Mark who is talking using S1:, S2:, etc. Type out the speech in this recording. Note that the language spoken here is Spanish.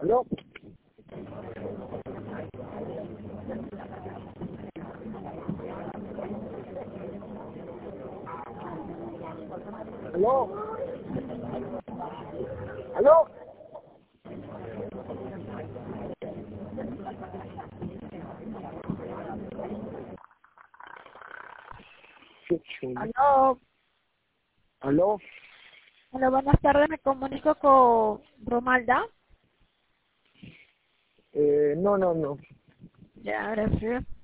S1: ¿Aló? ¿Aló? ¿Aló? Qué chulo.
S2: Aló,
S1: ¿Aló?
S2: hola, buenas tardes, me comunico con Romalda.
S1: No.
S2: Ya, gracias.